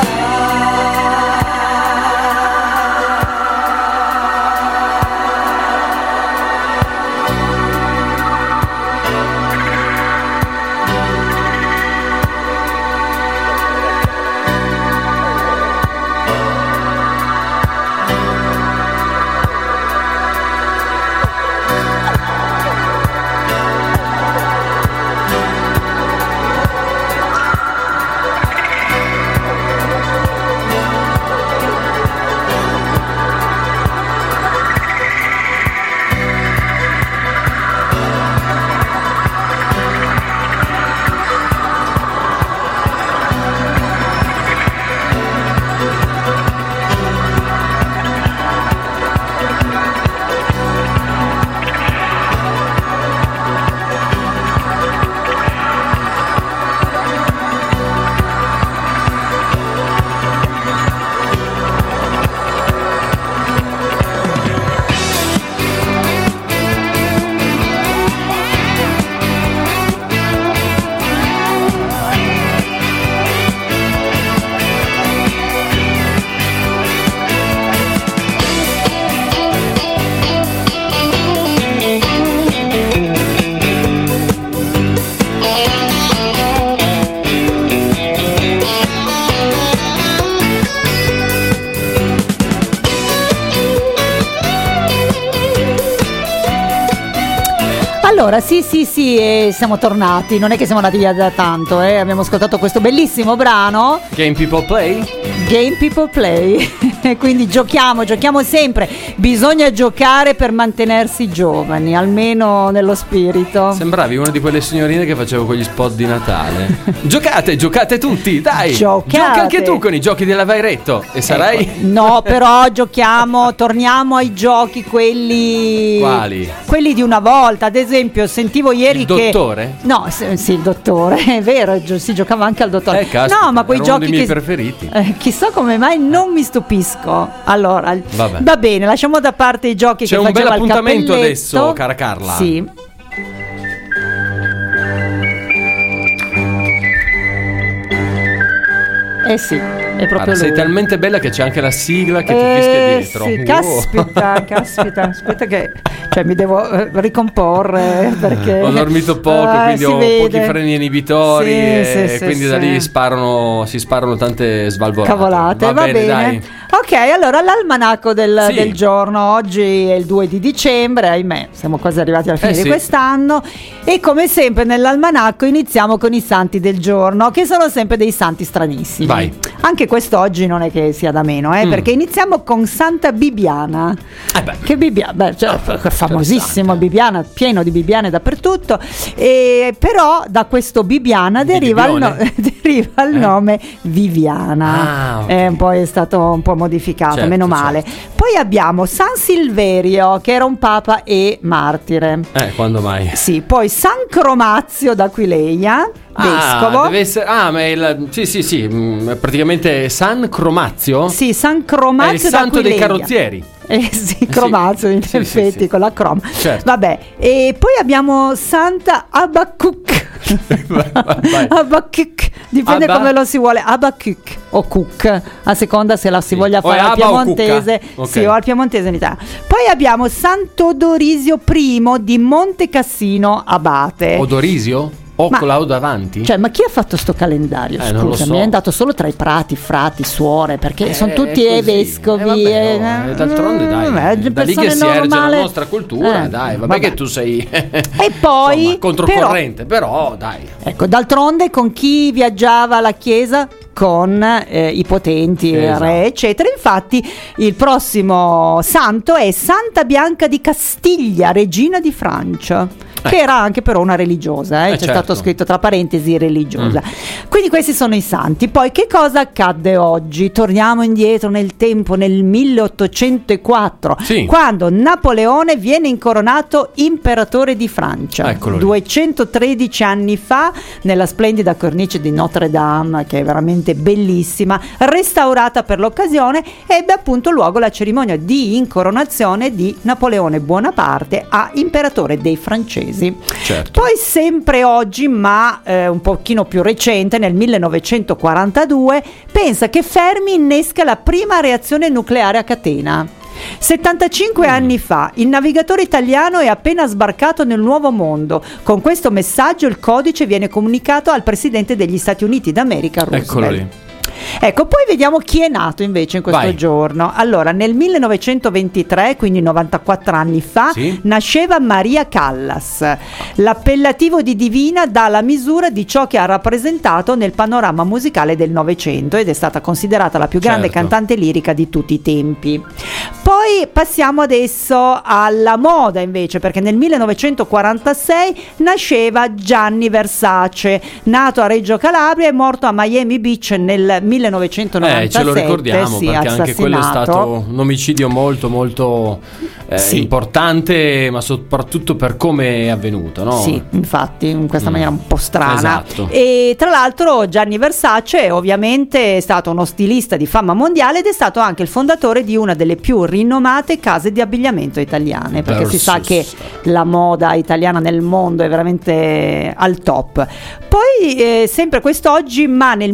Allora, sì, siamo tornati, non è che siamo andati via da tanto, abbiamo ascoltato questo bellissimo brano, Game People Play? Game People Play, quindi giochiamo sempre, bisogna giocare per mantenersi giovani, almeno nello spirito. Sembravi una di quelle signorine che facevo con gli spot di Natale. Giocate tutti, dai! Giocate. Gioca anche tu con i giochi della Vairetto e sarai... No, però torniamo ai giochi quelli... Quali? Quelli di una volta, ad esempio, sentivo ieri Il che... dottore? No, sì, il dottore, è vero, si giocava anche al dottore. Caspita, no, ma quei era giochi uno dei miei che... preferiti. Chissà come mai non mi stupisco. Allora, Vabbè. Va bene, lasciamo da parte i giochi C'è che un faceva bel il appuntamento Cappelletto. adesso, cara Carla. Sì. Eh sì, è proprio Guarda, sei lui. talmente bella che c'è anche la sigla che ti fischia dietro. Sì, Wow. caspita, aspetta che mi devo ricomporre perché Ho dormito poco, quindi si ho vede. pochi freni inibitori Sì, e sì, quindi sì, da lì sì. si sparano tante svalvolate. Cavolate, va bene. dai. Ok, allora l'almanacco del giorno. Oggi è il 2 di dicembre, ahimè, siamo quasi arrivati alla fine di quest'anno. E come sempre nell'almanacco iniziamo con i santi del giorno, che sono sempre dei santi stranissimi. Vai. Anche quest'oggi non è che sia da meno, perché iniziamo con Santa Bibiana. Che Bibiana? Famosissimo Bibiana, pieno di Bibiane dappertutto. Però da questo Bibiana deriva il nome Viviana. Poi è stato un po' modificato, meno male. Poi abbiamo San Silverio, che era un papa e martire. Quando mai? Sì, poi San Cromazio d'Aquileia, vescovo. Deve essere, sì, praticamente San Cromazio. Sì, San Cromazio è il santo d'Aquileia. dei carrozzieri. Sì, Cromazio in effetti sì. con la Crom. Certo. Vabbè, e poi abbiamo Santa Abacuc. Abacuc, dipende come lo si vuole, Abacuc o Cook, a seconda se la si voglia fare al piemontese, o al piemontese in Italia. Poi abbiamo Sant'Odorisio I di Monte Cassino Abate. Odorisio? Con la O davanti? Ma chi ha fatto sto calendario? Non lo so. Mi è andato solo tra i frati, suore, perché sono tutti vescovi. D'altronde dai, da lì che si erge la nostra cultura, vabbè che tu sei e poi insomma, controcorrente, però dai. Ecco, d'altronde con chi viaggiava la Chiesa? Con i potenti, re, eccetera. Infatti il prossimo santo è Santa Bianca di Castiglia, regina di Francia, che era anche però una religiosa, c'è stato scritto tra parentesi religiosa. Quindi questi sono i santi. Poi che cosa accadde oggi? Torniamo indietro nel tempo, nel 1804, quando Napoleone viene incoronato imperatore di Francia. Eccolo 213 anni fa, nella splendida cornice di Notre Dame, che è veramente bellissima, restaurata per l'occasione, ebbe appunto luogo la cerimonia di incoronazione di Napoleone Bonaparte a imperatore dei francesi. Poi sempre oggi, ma un pochino più recente, nel 1942, pensa che Fermi innesca la prima reazione nucleare a catena. 75 anni fa il navigatore italiano è appena sbarcato nel nuovo mondo. Con questo messaggio il codice viene comunicato al presidente degli Stati Uniti d'America, Roosevelt. Eccolo lì. Ecco, poi vediamo chi è nato invece in questo giorno. Allora, nel 1923, quindi 94 anni fa, nasceva Maria Callas. L'appellativo di divina dà la misura di ciò che ha rappresentato nel panorama musicale del Novecento ed è stata considerata la più grande cantante lirica di tutti i tempi. Poi passiamo adesso alla moda invece, perché nel 1946 nasceva Gianni Versace, nato a Reggio Calabria e morto a Miami Beach nel 1997. Ce lo ricordiamo, perché anche quello è stato un omicidio molto molto importante, ma soprattutto per come è avvenuto, no? Sì, infatti in questa maniera un po' strana. Esatto. E tra l'altro Gianni Versace ovviamente è stato uno stilista di fama mondiale ed è stato anche il fondatore di una delle più rinomate case di abbigliamento italiane, perché si sa che la moda italiana nel mondo è veramente al top. Poi sempre quest'oggi, ma nel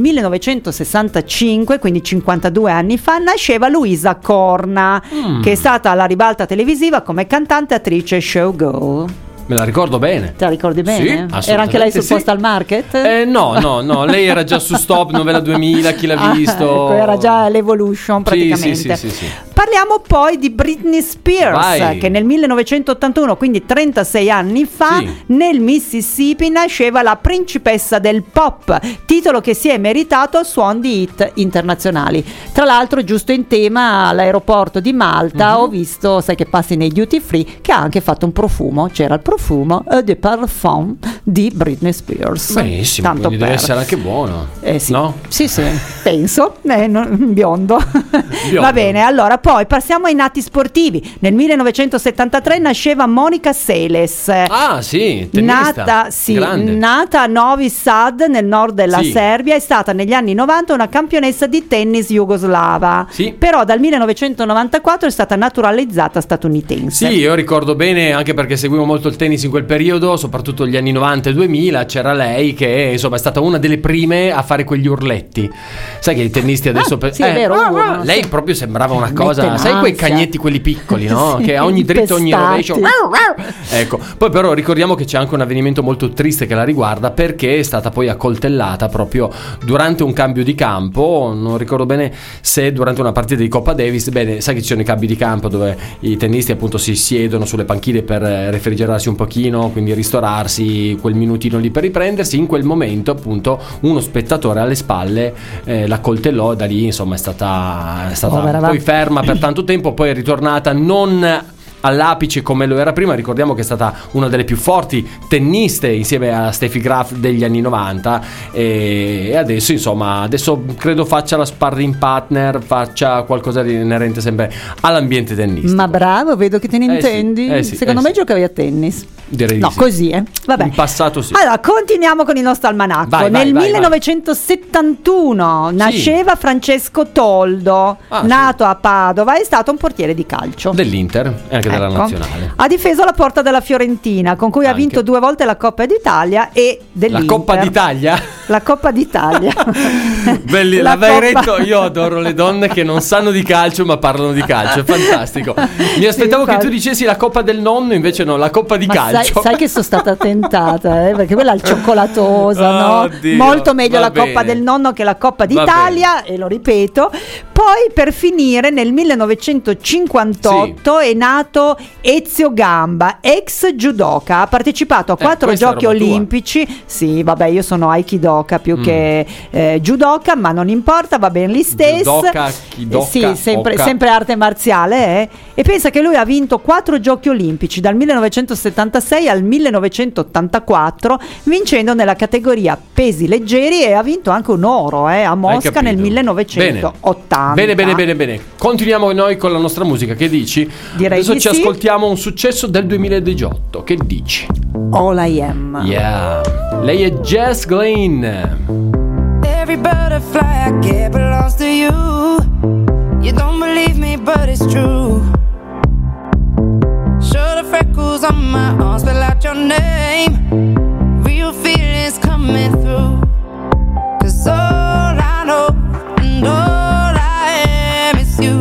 1965, quindi 52 anni fa, nasceva Luisa Corna, che è stata alla ribalta televisiva come cantante, attrice e showgirl. Me la ricordo bene. Te la ricordi bene? Sì, era anche lei sul Postal Market? No, lei era già su Stop, Novella 2000, chi l'ha visto? Ecco, era già l'Evolution praticamente. Sì. Parliamo poi di Britney Spears, che nel 1981, quindi 36 anni fa, nel Mississippi nasceva la principessa del pop, titolo che si è meritato a suon di hit internazionali. Tra l'altro, giusto in tema, all'aeroporto di Malta ho visto, sai che passi nei duty free, che ha anche fatto un profumo, c'era il profumo de parfum di Britney Spears. Benissimo, tanto quindi deve essere anche buono, sì. no? Sì, penso, biondo. Va bene, allora poi passiamo ai nati sportivi. Nel 1973 nasceva Monica Seles. tennista. Nata a Novi Sad nel nord della Serbia, è stata negli anni 90 una campionessa di tennis jugoslava. Però dal 1994 è stata naturalizzata statunitense. Sì, io ricordo bene, anche perché seguivo molto il tennis in quel periodo, soprattutto gli anni 90 90-2000 c'era lei che insomma è stata una delle prime a fare quegli urletti. Sai che i tennisti adesso sì, è vero, lei proprio sembrava una cosa, mette sai quei l'ansia. cagnetti quelli piccoli, no? Sì, che a ogni dritto, ogni rovescio. impestati. Ecco, poi però ricordiamo che c'è anche un avvenimento molto triste che la riguarda, perché è stata poi accoltellata proprio durante un cambio di campo. Non ricordo bene se durante una partita di Coppa Davis. Bene, sai che ci sono i cambi di campo dove i tennisti appunto si siedono sulle panchine per refrigerarsi un pochino, quindi ristorarsi quel minutino lì per riprendersi. In quel momento appunto uno spettatore alle spalle la coltellò, da lì insomma è stata poi ferma per tanto tempo, poi è ritornata non all'apice come lo era prima. Ricordiamo che è stata una delle più forti tenniste insieme a Steffi Graf degli anni 90 e adesso insomma credo faccia la sparring partner, faccia qualcosa di inerente sempre all'ambiente tennistico. Ma bravo, vedo che te ne intendi. Sì, secondo me giocavi a tennis. Direi no, di sì. Così vabbè. In passato sì. Allora continuiamo con il nostro almanacco. Nel 1971 nasceva Francesco Toldo, nato a Padova, è stato un portiere di calcio dell'Inter e anche della nazionale. Ha difeso la porta della Fiorentina, con cui ha vinto 2 volte la Coppa d'Italia e dell'Inter. La Coppa d'Italia? La Coppa d'Italia. Belli, io adoro le donne che non sanno di calcio ma parlano di calcio, è fantastico. Mi aspettavo che tu dicessi la Coppa del nonno, invece no, la Coppa di calcio. Sai che sono stata tentata, perché quella è il cioccolatosa, no? Molto meglio la Coppa del nonno che la Coppa d'Italia, e lo ripeto. Poi per finire nel 1958 è nato Ezio Gamba, ex judoka, ha partecipato a 4 giochi olimpici. Sì, vabbè, io sono aikidoka più che judoka, ma non importa, va bene lì stesso. Sì, sempre arte marziale, e pensa che lui ha vinto 4 giochi olimpici dal 1976 al 1984, vincendo nella categoria pesi leggeri, e ha vinto anche un oro a Mosca nel 1980. Bene. Continuiamo noi con la nostra musica, che dici? Direi adesso di ci sì. ascoltiamo un successo del 2018, che dici? All I Am. Yeah, lei è Jess Glynn. Every butterfly I get belongs to you. You don't believe me, but it's true. Show the freckles on my arm, spell out your name. Real feelings coming through. 'Cause all I know and all I am is you.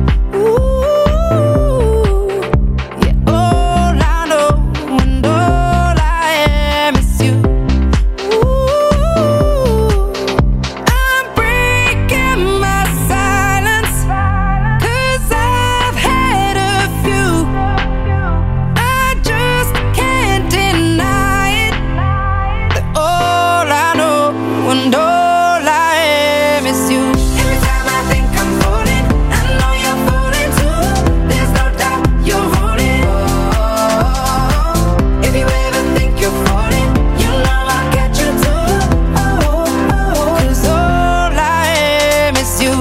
Ooh, yeah, all I know and all I am is you. Ooh, I'm breaking my silence, 'cause I've had a few. I just can't deny it, that all I know and all I am is you. Every time I think I'm falling, I know you're falling too. There's no doubt you're falling. Oh, if you ever think you're falling, you know I'll catch you too. Oh, 'cause all I am is you.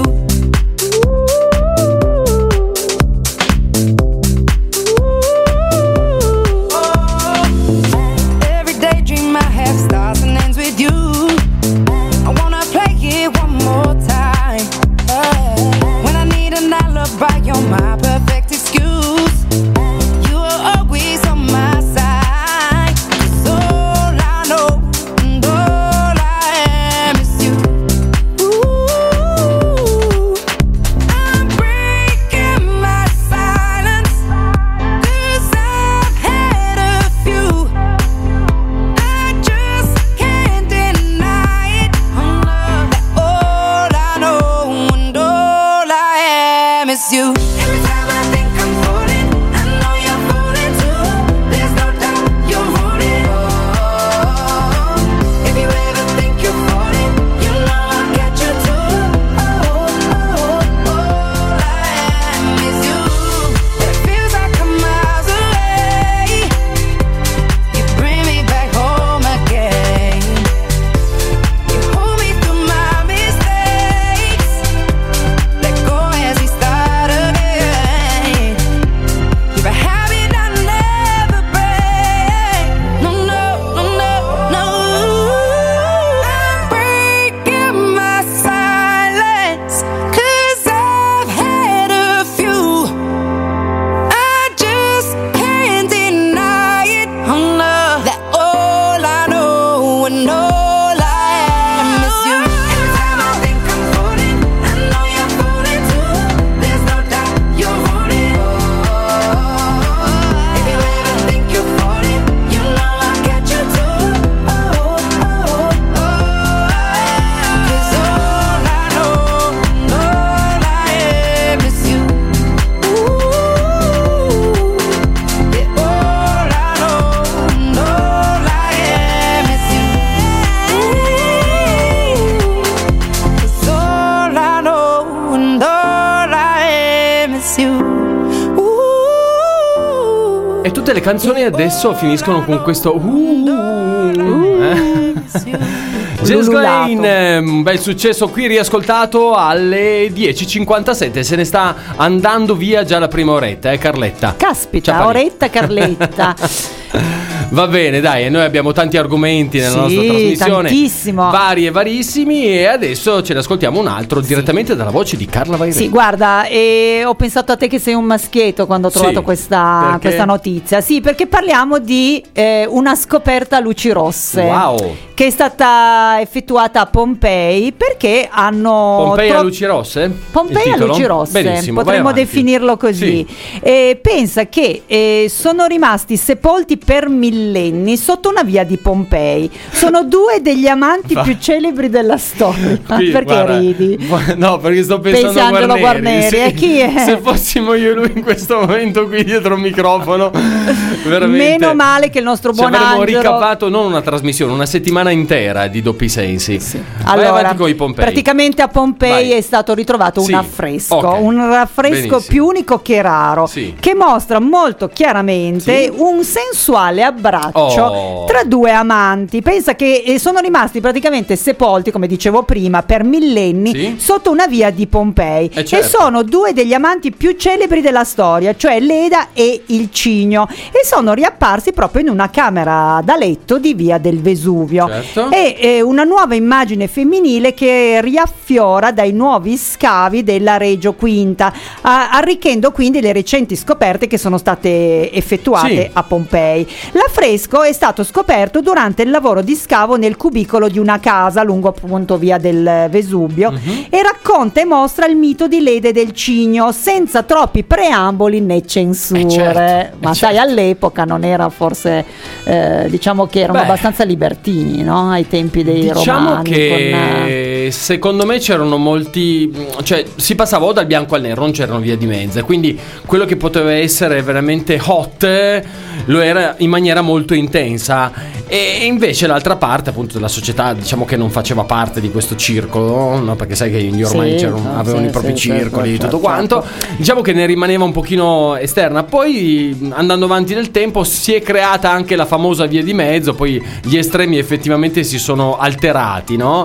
Every daydream I have starts and ends with you. I wanna play it one more time. When I need an alibi, you're my perfect excuse. You are always on my side. 'Cause all I know and all I am is you. Ooh, I'm breaking my silence, 'cause I've had a few. I just can't deny it, that all I know and all I am is you. Every time I think I'm falling, I know you're falling too. There's no doubt you're falling. Oh, if you ever think you're falling, you know I'll catch you too. All I am is you. It feels like I'm miles away. You bring me back home again. You hold me through my mistakes. Let go as we start again. miss you. Ooh, E tutte le canzoni adesso finiscono con questo miss you. James Ululato. Klein, un bel successo qui, riascoltato alle 10:57. Se ne sta andando via già la prima oretta, Carletta? Caspita, Ciao, Pari. oretta Carletta. Va bene, dai, e noi abbiamo tanti argomenti nella Sì, nostra trasmissione, tantissimo. vari e varissimi, e adesso ce ne ascoltiamo un altro direttamente dalla voce di Carla Vairetto. Sì, guarda, ho pensato a te che sei un maschietto quando ho trovato Sì, questa perché? notizia. Sì, perché parliamo di una scoperta a luci rosse. Wow. Che è stata effettuata a Pompei perché hanno Pompei a luci rosse? Pompei Il a titolo? luci rosse, Benissimo, vai potremmo avanti. definirlo così. Sì. Pensa che sono rimasti sepolti per millenni sotto una via di Pompei. Sono due degli amanti più celebri della storia. Qui, Perché guarda, ridi? No, perché sto pensando Pensi a Angelo Guarneri. Guarneri, Sì. e chi è? Se fossimo io e lui in questo momento qui dietro il microfono, veramente. Meno male che il nostro Ci buon avremmo Angelo. ricavato non una trasmissione, una settimana intera di doppi sensi. Vai Allora, avanti con i Pompei. praticamente a Pompei Vai. è stato ritrovato Sì, un affresco, ok. un affresco Benissimo. più unico che raro, Sì. che mostra molto chiaramente Sì. un sensuale abbraccio Oh. tra due amanti. Pensa che sono rimasti praticamente sepolti, come dicevo prima, per millenni Sì. sotto una via di Pompei. Certo. E sono due degli amanti più celebri della storia, cioè Leda e il Cigno, e sono riapparsi proprio in una camera da letto di via del Vesuvio. Certo. E una nuova immagine femminile che riaffiora dai nuovi scavi della Reggio Quinta, arricchendo quindi le recenti scoperte che sono state effettuate Sì. a Pompei. L'affresco è stato scoperto durante il lavoro di scavo nel cubicolo di una casa lungo appunto via del Vesuvio e racconta e mostra il mito di Leda e del Cigno senza troppi preamboli né censure. Certo, Ma sai, certo. all'epoca non era forse diciamo che erano Beh. abbastanza libertini, no? Ai tempi dei Diciamo romani. che secondo me c'erano molti, cioè si passava o dal bianco al nero, non c'erano vie di mezzo, quindi quello che poteva essere veramente hot lo era in maniera molto intensa, e invece l'altra parte appunto della società, diciamo che non faceva parte di questo circolo, no? Perché sai che gli romani Sì, avevano sì, i propri sì, circoli, certo, tutto certo. quanto, diciamo che ne rimaneva un pochino esterna. Poi andando avanti nel tempo si è creata anche la famosa via di mezzo, poi gli estremi effettivamente si sono alterati, no?